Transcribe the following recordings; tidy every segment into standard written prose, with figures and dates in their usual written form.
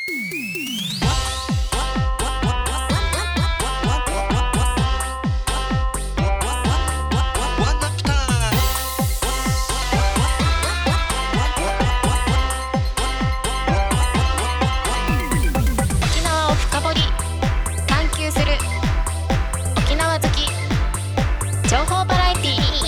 沖縄を深掘り探求する沖縄好き情報バラエティー。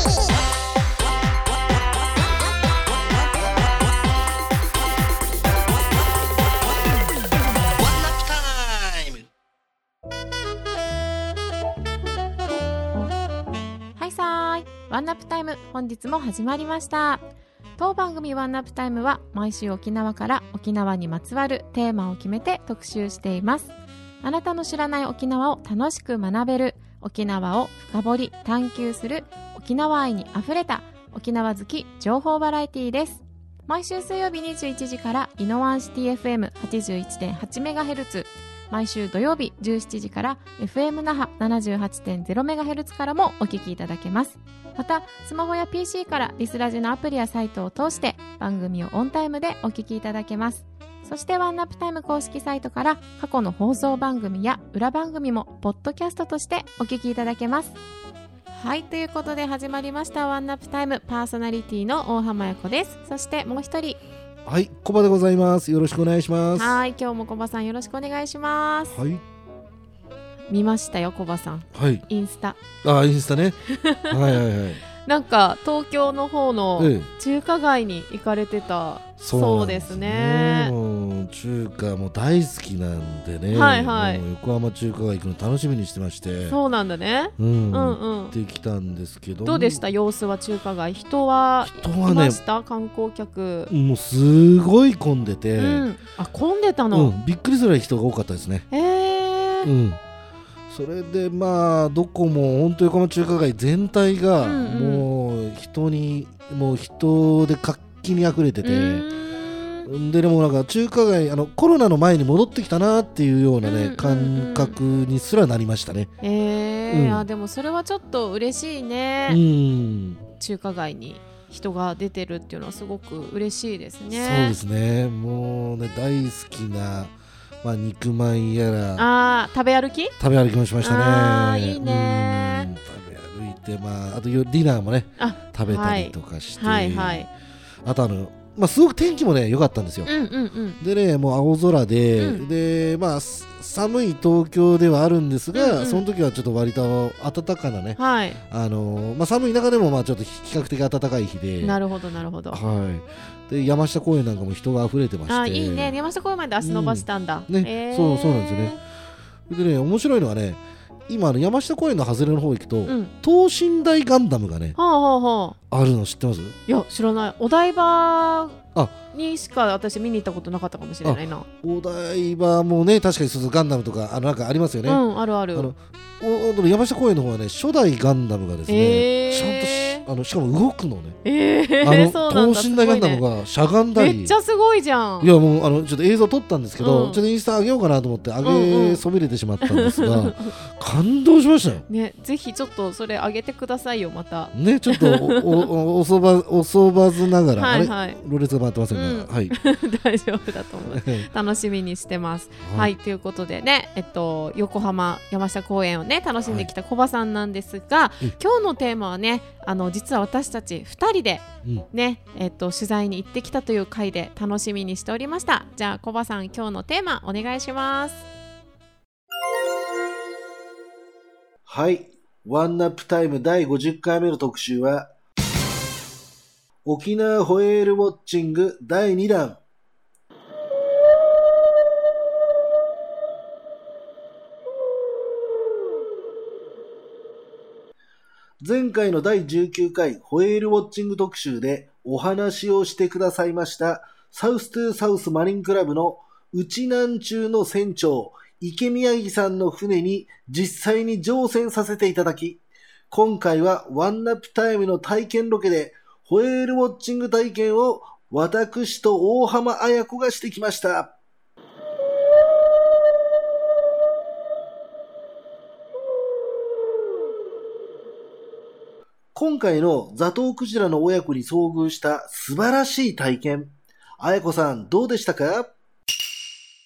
はいさーい、ワンナップタイム、本日も始まりました。当番組ワンナップタイムは毎週沖縄から沖縄にまつわるテーマを決めて特集しています。あなたの知らない沖縄を楽しく学べる、沖縄を深掘り探求する、沖縄愛にあふれた沖縄好き情報バラエティーです。毎週水曜日21時からイノワンシティ FM81.8MHz、 毎週土曜日17時から FM 那覇 78.0MHz からもお聞きいただけます。またスマホや PC からリスラジのアプリやサイトを通して番組をオンタイムでお聞きいただけます。そしてワンナップタイム公式サイトから過去の放送番組や裏番組もポッドキャストとしてお聞きいただけます。はい、ということで始まりましたワンナップタイム、パーソナリティの大浜彩子です。そしてもう一人、 はい、コバでございます。よろしくお願いします。 はい、今日もコバさんよろしくお願いします。 はい、 見ましたよコバさん、 はい、 インスタ。 インスタね。はいはいはい。 なんか東京の方のええ中華街に行かれてたそうですね。 もう中華も大好きなんでね、 はいはい、 もう横浜中華街行くの楽しみにしてまして。 そうなんだね。 うんうん行ってきたんですけど、 どうでした様子は中華街。人はいました、観光客。 もうすごい混んでて、 あ、混んでたの、 びっくりするぐらい人が多かったですね。それでまあどこも本当横浜中華街全体がもう人で活気にあふれてて、でもなんか中華街コロナの前に戻ってきたなっていうようなね、感覚にすらなりましたね。 でもそれはちょっと嬉しいね。中華街に人が出てるっていうのはすごく嬉しいですね。 そうですね。もうね大好きな、肉まんやら食べ歩きもしましたね。 いいね。 食べ歩いて、あとディナーもね食べたりとかして、あとすごく天気もね良かったんですよ。でね、もう青空で、で寒い東京ではあるんですが、その時はちょっと割と暖かなね、寒い中でもちょっと比較的暖かい日で。 なるほどなるほど。 で山下公園なんかも人が溢れてまして。 いいね。山下公園まで足伸ばしたんだ。 そうなんですよね。でね、面白いのはね、今山下公園の外れの方行くと、等身大ガンダムがね、あるの知ってます？ いや知らない。お台場にしか私見に行ったことなかったかもしれないな。 お台場もね確かにそうガンダムとかなんかありますよね。 あるある。 山下公園の方はね初代ガンダムがですね、ちゃんとしかも動くのね。等身大ガンダムがしゃがんだり。 めっちゃすごいじゃん。 いやもうちょっと映像撮ったんですけど、ちょっとインスタ上げようかなと思って上げそびれてしまったんですが、感動しましたよね。ぜひちょっとそれ上げてくださいよまたね。ちょっとおそばずながらあれロレツが回ってませんが、 大丈夫だと思います楽しみにしてます。はい、ということでね、横浜山下公園をね楽しんできたコバさんなんですが、今日のテーマはね、実は私たち2人でね、取材に行ってきたという回で楽しみにしておりました。じゃあコバさん、今日のテーマお願いします。 はい、ワンナップタイム第50回目の特集は沖縄ホエールウォッチング第2弾。前回の第19回ホエールウォッチング特集でお話をしてくださいましたサウストゥーサウスマリンクラブの内南中の船長池宮城さんの船に実際に乗船させていただき、今回はワンナップタイムの体験ロケでホエールウォッチング体験を私と大浜彩子がしてきました。今回のザトウクジラの親子に遭遇した素晴らしい体験。彩子さんどうでしたか？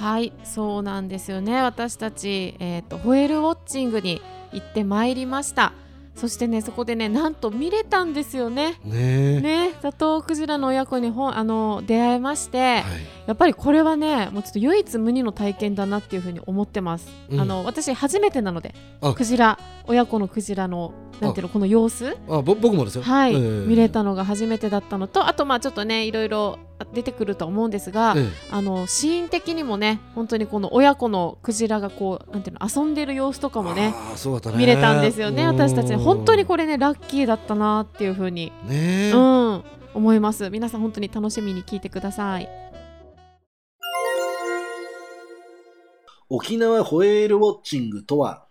はい、そうなんですよね。私たち、ホエールウォッチングに行ってまいりました。そしてね、そこでね、なんと見れたんですよね。ザトウクジラの親子に出会えまして、はい、やっぱりこれはね、もうちょっと唯一無二の体験だなっていうふうに思ってます。私初めてなので、親子のクジラのなんていうの、この様子、 僕もですよ、 はい、見れたのが初めてだったのと、あとちょっとね、いろいろ出てくると思うんですが、シーン的にもね、本当にこの親子のクジラがこうなんていうの、遊んでる様子とかもね、見れたんですよね。私たち本当にこれね、ラッキーだったなっていうふうに、思います。皆さん本当に楽しみに聞いてください。 沖縄ホエールウォッチングとは、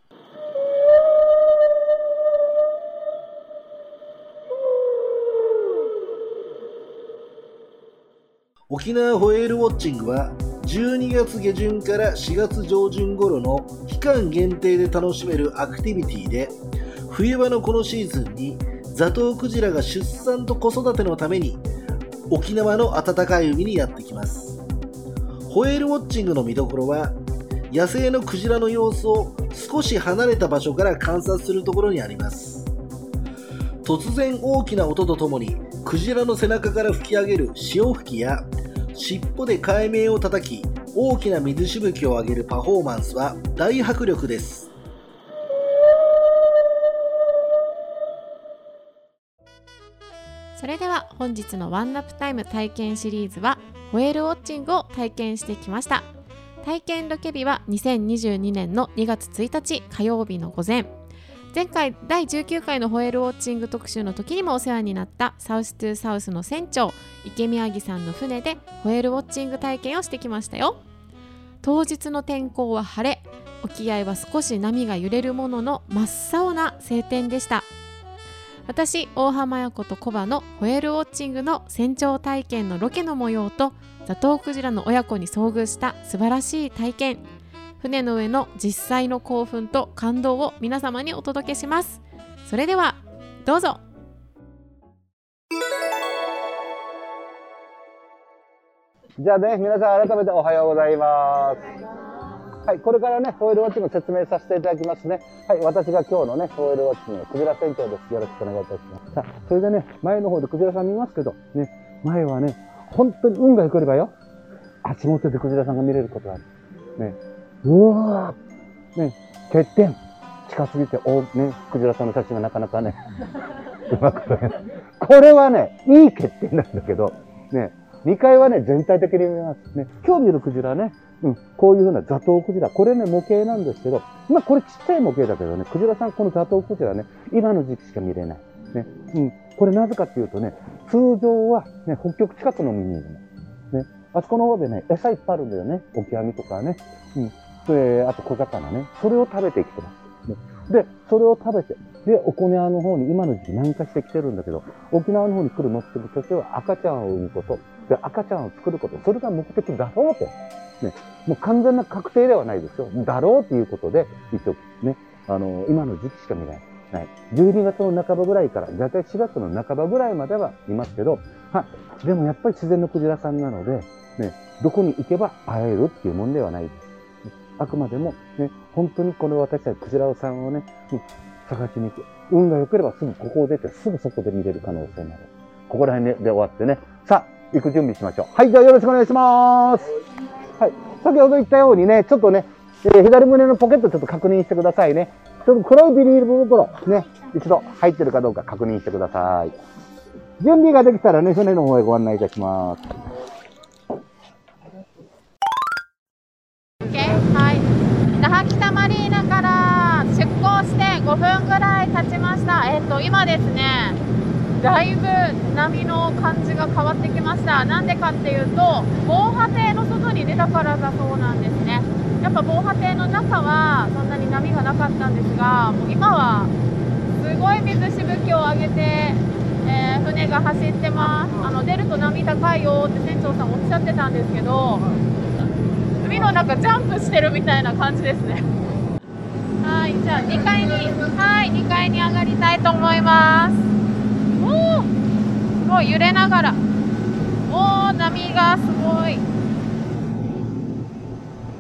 沖縄ホエールウォッチングは12月下旬から4月上旬頃の期間限定で楽しめるアクティビティで、冬場のこのシーズンにザトウクジラが出産と子育てのために沖縄の暖かい海にやってきます。ホエールウォッチングの見どころは、野生のクジラの様子を少し離れた場所から観察するところにあります。突然大きな音とともにクジラの背中から吹き上げる潮吹きや、尻尾で海面を叩き大きな水しぶきを上げるパフォーマンスは大迫力です。 それでは本日のワンナップタイム体験シリーズはホエールウォッチングを体験してきました。体験ロケ日は2022年の2月1日火曜日の午前。前回第19回のホエールウォッチング特集の時にもお世話になったサウストゥーサウスの船長池宮城さんの船でホエールウォッチング体験をしてきましたよ。当日の天候は晴れ、沖合は少し波が揺れるものの真っ青な晴天でした。私大浜彩子とコバのホエールウォッチングの船長体験のロケの模様と、ザトウクジラの親子に遭遇した素晴らしい体験、船の上の実際の興奮と感動を皆様にお届けします。それではどうぞ。 じゃあね、皆さん改めておはようございます。はい、これからね、ホエールウォッチング説明させていただきますね。はい、私が今日のね、ホエールウォッチングのクジラ船長です。よろしくお願いいたします。さあ、それでね、前の方でクジラさん見ますけど、ね、前はね、本当に運が良ければよ、足元でクジラさんが見れることがある。ね、うわー、ね、欠点、近すぎて、ね、クジラさんの写真がなかなかね、うまく撮れない。これはね、いい欠点なんだけど、ね、2階はね、全体的に見ます。ね、今日見るクジラね、こういうふうなザトウクジラ、これね、模型なんですけど、これちっちゃい模型だけどね、クジラさん、このザトウクジラね、今の時期しか見れない。ね、これなぜかっていうとね、通常はね、北極近くの海にいるの。ね、あそこの方でね、餌いっぱいあるんだよね。オキアミとかね。あと小魚ね。それを食べてきてます。ね、で、それを食べて、で、沖縄の方に今の時期南下してきてるんだけど、沖縄の方に来る目的としては赤ちゃんを産むこと、で、赤ちゃんを作ること、それが目的だろうと。ね、もう完全な確定ではないですよ。だろうということで、一応ね、今の時期しか見ない。はい。12月の半ばぐらいから、だいたい4月の半ばぐらいまではいますけど、はい。でもやっぱり自然のクジラさんなので、ね、どこに行けば会えるっていうもんではないです。あくまでも、ね、本当にこの私たちクジラさんをね、探しに行く。運が良ければすぐここを出て、すぐそこで見れる可能性もある。ここら辺で終わってね。さあ、行く準備しましょう。はい、じゃあよろしくお願いします。はい。先ほど言ったようにね、ちょっとね、左胸のポケットちょっと確認してくださいね。ちょっと黒いビニール袋、ね、一度入ってるかどうか確認してください。準備ができたらね、船の方へご案内いたします。 はい。那覇北マリーナから出港して5分ぐらい経ちました。今ですね、だいぶ波の感じが変わってきました。なんでかっていうと、防波堤の外に出たからだそうなんですね。やっぱ防波堤の中はそんなに波がなかったんですが、もう今はすごい水しぶきを上げて、船が走ってます。出ると波高いよって船長さんおっしゃってたんですけど、海の中ジャンプしてるみたいな感じですね。はい、じゃあ2階に上がりたいと思います。すごい揺れながら、波がすごい。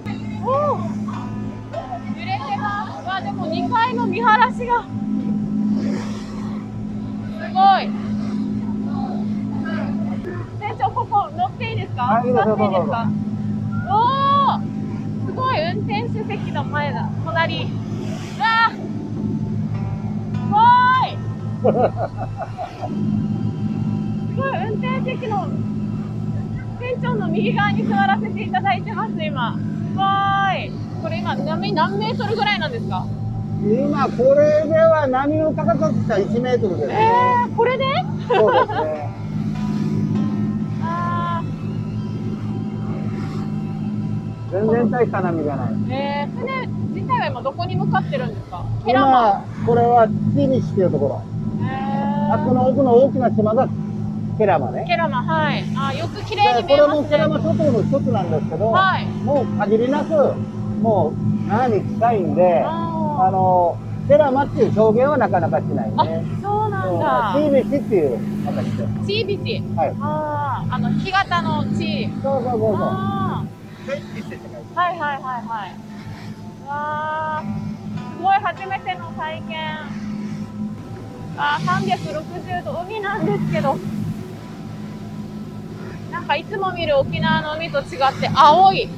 足が。すごい。船長、ここ乗っていいですか？ はい、いいですよ、 座っていいですどうぞ。 か？おー、すごい、運転手席の前だ、隣。うわー、すごい。すごい、運転席の船長の右側に座らせていただいてます、今。すごい。これ今、波何メートルぐらいなんですか？ 今、これでは波の高さって1メートルですね。 これで？ そうですね。 あ全然大した波じゃない。 船自体は今どこに向かってるんですか？ケラマ。 今、これはチビシっていうところ。あそこの奥の大きな島がケラマね。 ケラマ、はい。あ、よく綺麗に見これえますね。 もケラマ諸島の一つなんですけど、 はい。 もう限りなく、もう7に近いんで、ケラマっていう表現はなかなかしないね。 そうなんだ。 チビシっていう形で。 チービシ。 はい。 干潟のチー。 そうそうそうそう。 はいはいはいはい。わー、すごい初めての体験。360度海なんですけど、なんかいつも見る沖縄の海と違って青い。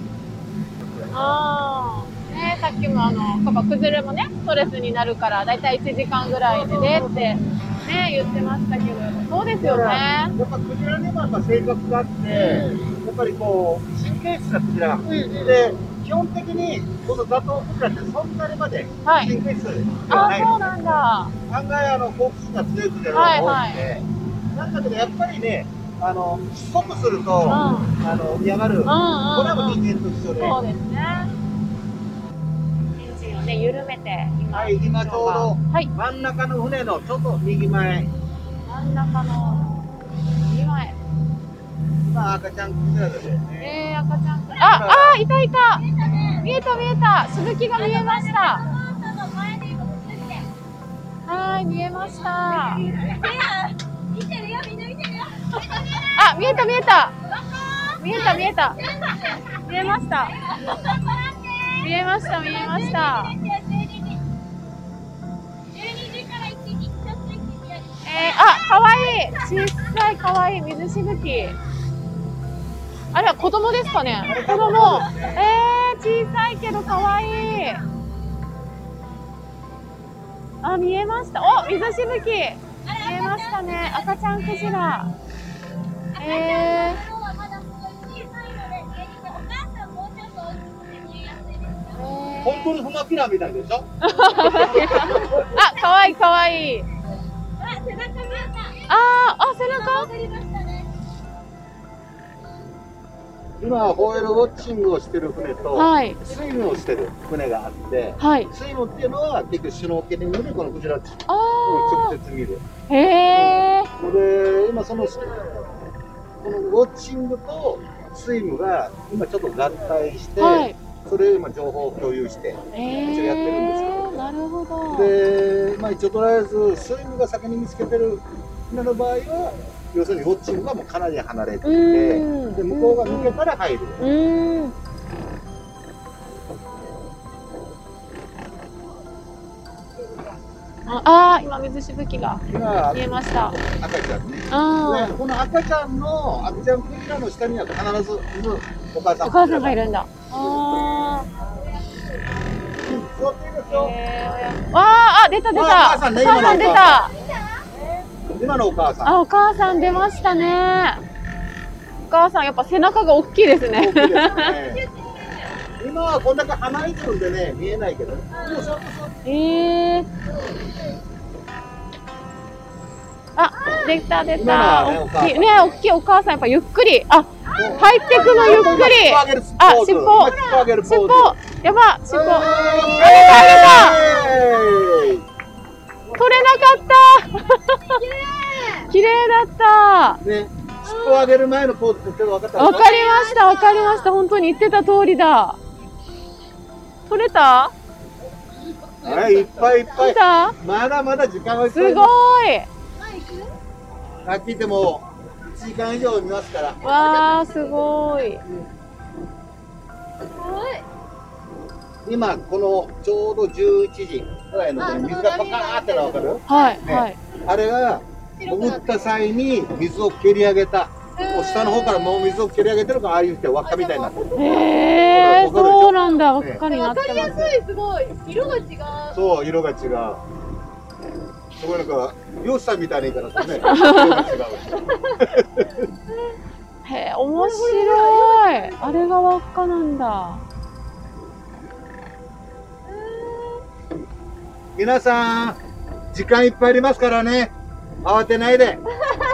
ね、さっきもやっぱ崩れもね、ストレスになるからだいたい1時間ぐらいでねってね言ってましたけど、そうですよね。 やっぱクジラにもやっぱ性格があって、やっぱりこう神経質なクジラ、で基本的にこのザトウクジラってそんなにまで神経質ではないので、 そうなんだ。 案外好奇心が強いクジラが多いんで、なんだけどやっぱりね、しつこくすると嫌がる。これはもう人間と一緒で。 そうですね。エンジンをね緩めてはい、今ちょうど真ん中の船のちょっと右前。 真ん中の右前。 今赤ちゃんクジラですよね。 赤ちゃんクジラ。いたいた。見えた見えた。しぶきが見えました。はい、見えました。見えた見えた。見えた見えた。見えました。見えました見えました。かわいい。小さいかわいい水しぶき。あれは子供ですかね。子供。小さいけどかわいい。見えました。水しぶき。見えましたね。赤ちゃんクジラ。 本当にフマキラみたいでしょ。 かわいいかわいい。 背中見えた。背中。 今ホエールウォッチングをしてる船と、スイムをしてる船があって、スイムっていうのは結局シュノーケリングでこのクジラを直接見る。で、今このウォッチングとスイムが今ちょっと合体して、それを今情報を共有して一応やってるんですけど。 なるほど。 で、一応とりあえずスイムが先に見つけてる船の場合は、要するにウォッチングがもうかなり離れていて、で向こうが抜けたら入る。 今水しぶきが見えました。 赤ちゃんね。この赤ちゃんクジラの下には必ずお母さんがいるんだ。 座っていいですよ。 出た出た。お母さん出た。 今のお母さん。 お母さん出ましたね。お母さんやっぱ背中が大きいですね。 今はこんだけ離れてるんでね、見えないけど。 出た出た。大きいね、大きいお母さんやっぱゆっくり。入ってくのゆっくり。尻尾。やば、尻尾。出た。取れなかった。綺麗だった。 ね、尻尾を上げる前のポーズって分かった？ わかりました、わかりました。本当に言ってた通りだ。取れた？ いっぱいいっぱい。まだまだ時間がすごい。 さっきでも1時間以上見ますから。 わあ、すごい。 今このちょうど11時。 ぐらいの水がパカーってのわかる？ はい、 ねはい。 あれが潜った際に水を蹴り上げた、もう下の方からもう水を蹴り上げてるから、ああいうって輪っかみたいになってる。 そうなんだ、輪っかになってます。 わかりやすい、すごい。色が違う。 そう、色が違う。すごいなんか、漁師さんみたいな言い方するね。色が違う。 へえ、面白い。あれが輪っかなんだ。 皆さん、時間いっぱいありますからね。慌てないで。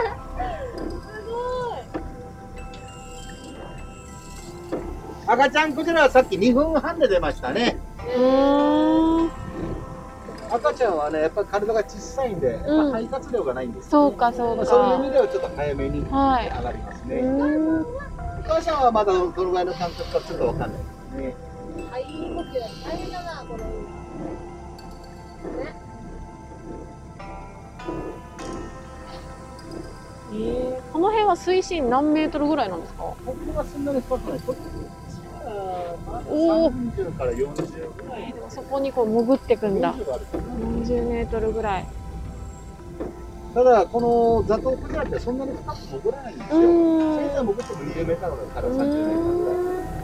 赤ちゃんクジラはさっき2分半で出ましたね。赤ちゃんはね、やっぱり体が小さいんで、やっぱ肺活量がないんです、ね。 そうか、そうか。 そういう意味ではちょっと早めに上はいがりますね。お母さんはまだどのぐらいの感覚かちょっとわかんないですね。 肺呼吸大変だな、これ。 この辺は水深何メートルぐらいなんですか？ ここがそんなに深くない。こっちおお。 30から40ぐらい。 でもそこにこう潜ってくんだ。 40があるかな。 40メートルぐらい。 ただこのザトウクジラってそんなに深く潜らないんですよ。せいぜい潜っても20メートルから30メートルぐら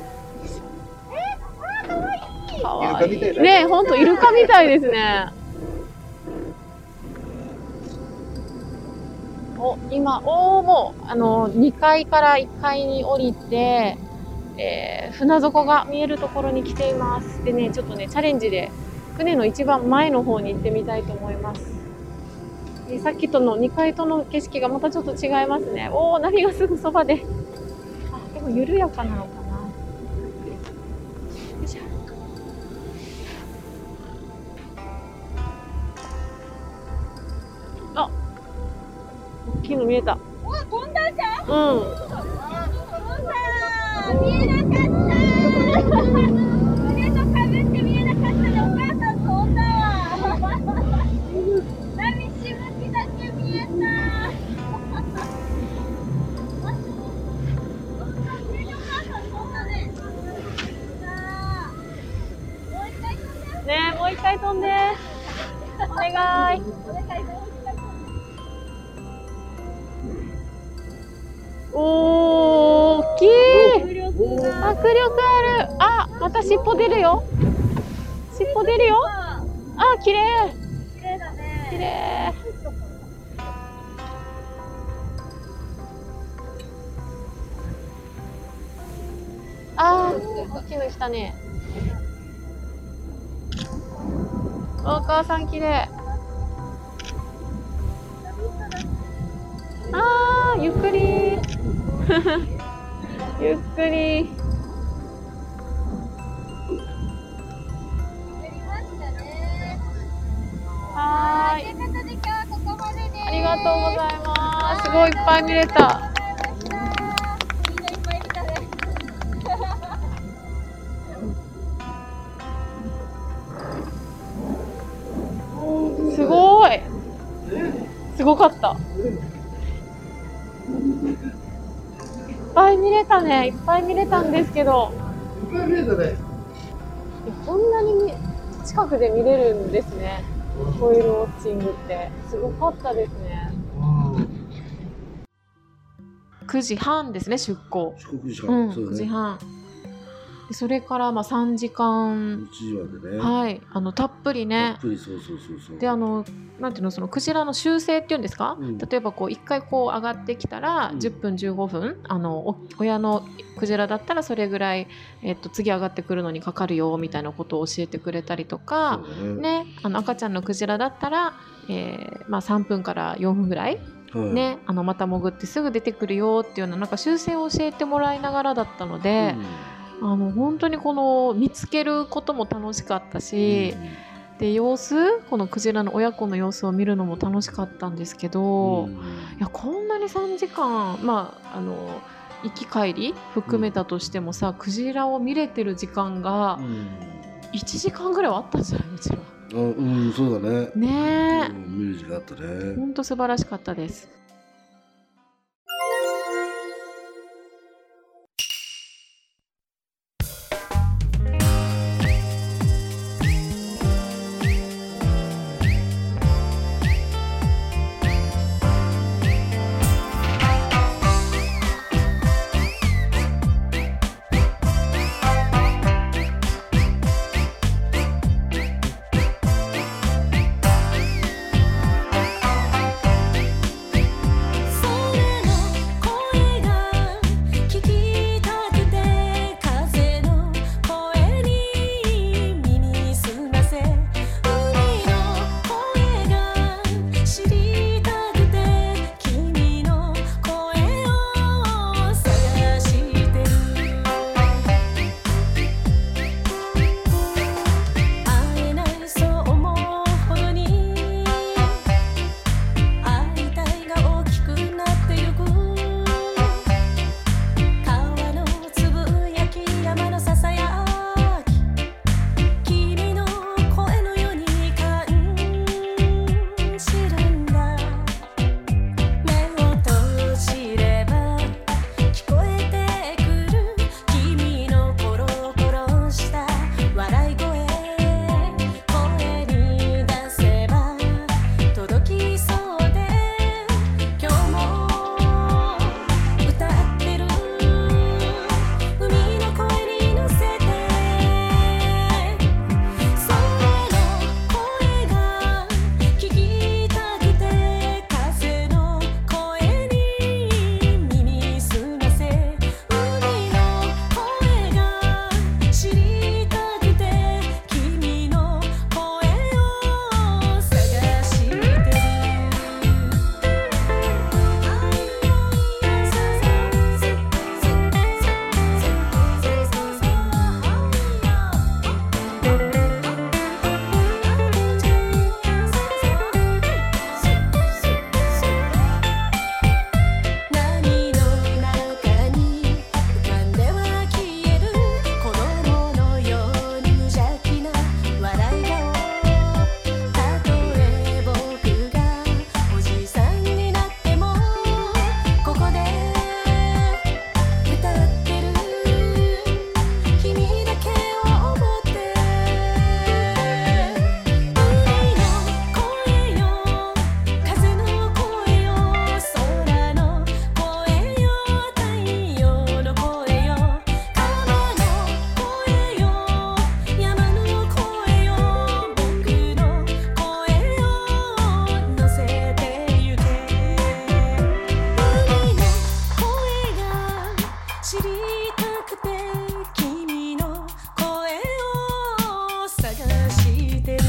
い。 かわいい。 イルカみたいだね、本当イルカみたいですね。今、もう2階から1階に降りて、船底が見えるところに来ています。でね、ちょっとねチャレンジで船の一番前の方に行ってみたいと思います。さっきとの2階との景色がまたちょっと違いますね。波がすぐそばで。でも緩やかなのかな。よいしょ。大きいの見えた。 飛んだじゃん。 うん。 飛んだ。見えなかった。胸とかぶって見えなかったで、お母さん飛んだわ。波しぶきだけ見えた。 ねえ、もう一回飛んで。お願い。大きい。迫力ある。また尻尾出るよ。尻尾出るよ。綺麗。 綺麗だね。 綺麗。大きいの来たね。お母さん綺麗。ゆっくり。ゆっくり。はーい。 ということで今日はここまでです。 ありがとうございます。すごいいっぱい見れた。 みんないっぱい見たね。 すごい。すごかった。いっぱい見れたね。いっぱい見れたんですけど。 いっぱい見れたね。 こんなに近くで見れるんですね。ホイールウォッチングってすごかったですね。9時半ですね、出港。 9時半、 9時半。でそれから3時間、 1時までね。 はい、たっぷりね。 たっぷり、そう。 でなんていうの、そのクジラの習性っていうんですか、例えば1回上がってきたら10分15分、親のクジラだったらそれぐらい、次上がってくるのにかかるよみたいなことを教えてくれたりとか、ね、赤ちゃんのクジラだったら、3分から4分ぐらい、ね、また潜ってすぐ出てくるよっていうような、なんか習性を教えてもらいながらだったので、本当に見つけることも楽しかったし、でこのクジラの親子の様子を見るのも楽しかったんですけど、いやこんなに3時間、行き帰り含めたとしてもさ、クジラを見れてる時間が1時間ぐらいはあったんじゃない？うちら。 そうだね。 ねえ、 見る時間あったね。 本当素晴らしかったです。 たくて君の声を探してる。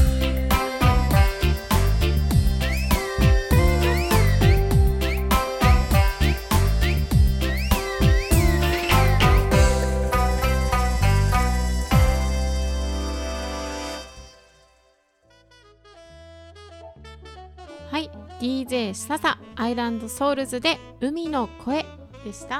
はい、DJ 笹アイランドソウルズで海の声でした。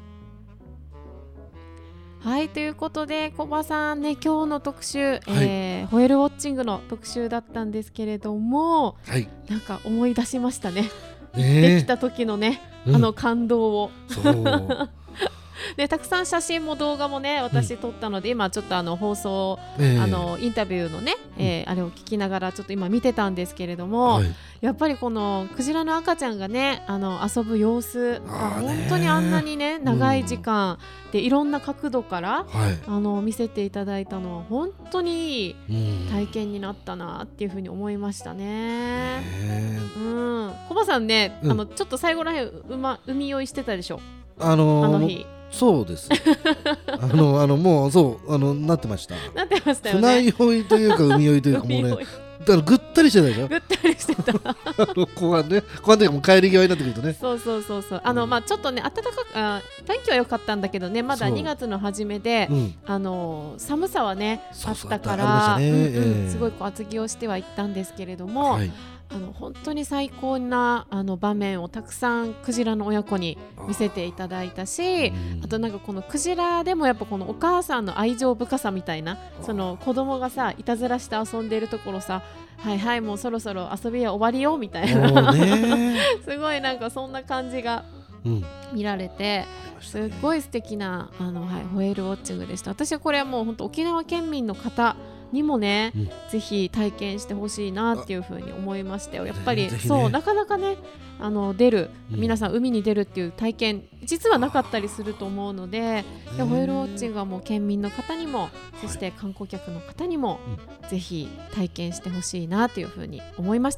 はい、ということでコバさんね、今日の特集、ホエールウォッチングの特集だったんですけれども、 はい、 なんか思い出しましたね。 ねできた時のね、あの感動を。 そうでたくさん写真も動画もね私撮ったので、今ちょっと放送、インタビューのね、あれを聞きながらちょっと今見てたんですけれども、やっぱりこのクジラの赤ちゃんがね遊ぶ様子が本当にあんなにね長い時間でいろんな角度から、見せていただいたのは本当にいい体験になったなっていうふうに思いましたね。コバさんね、ちょっと最後らへん海酔いしてたでしょ、あの日。 そうですもうそうなってました。 なってましたよね。 船酔いというか海酔いというかもうねぐったりしてたでしょ。 ぐったりしてた後半ね、後半というかもう帰り際になってくるとね。 そうちょっとね暖かく天気は良かったんだけどね、まだ2月の初めで、寒さはねあったからすごい厚着をしてはいったんですけれども、本当に最高な場面をたくさんクジラの親子に見せていただいたし、あとなんかこのクジラでもやっぱこのお母さんの愛情深さみたいな、その子供がさいたずらして遊んでいるところさ、はいはいもうそろそろ遊びは終わりよみたいなすごいなんかそんな感じが見られて、すごい素敵なホエールウォッチングでした。私はこれはもう本当沖縄県民の方にもね、ぜひ体験してほしいなっていうふうに思いましたよ。やっぱり、そうなかなかね出る、皆さん海に出るっていう体験実はなかったりすると思うので、ホエールウォッチングはもう県民の方にも、そして観光客の方にも、ぜひ体験してほしいなというふうに思いました。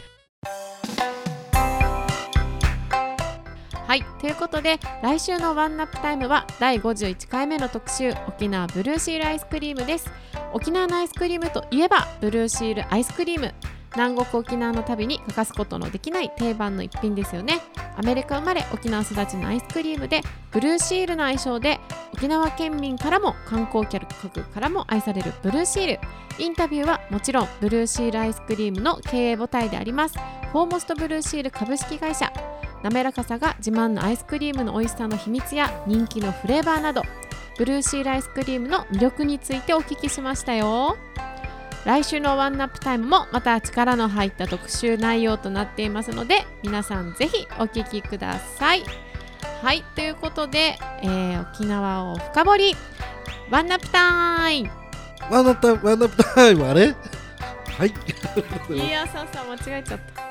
はい、ということで来週のワンナップタイムは第51回目の特集、沖縄ブルーシールアイスクリームです。沖縄のアイスクリームといえばブルーシールアイスクリーム、南国沖縄の旅に欠かすことのできない定番の一品ですよね。アメリカ生まれ沖縄育ちのアイスクリームで、ブルーシールの愛称で沖縄県民からも観光客からも愛されるブルーシール。インタビューはもちろんブルーシールアイスクリームの経営母体でありますフォーモストブルーシール株式会社、滑らかさが自慢のアイスクリームの美味しさの秘密や人気のフレーバーなど、ブルーシールアイスクリームの魅力についてお聞きしましたよ。来週のワンナップタイムもまた力の入った特集内容となっていますので、皆さんぜひお聞きください。はい、ということで、沖縄を深掘りワンナップタイムあれはいいやさ間違えちゃった。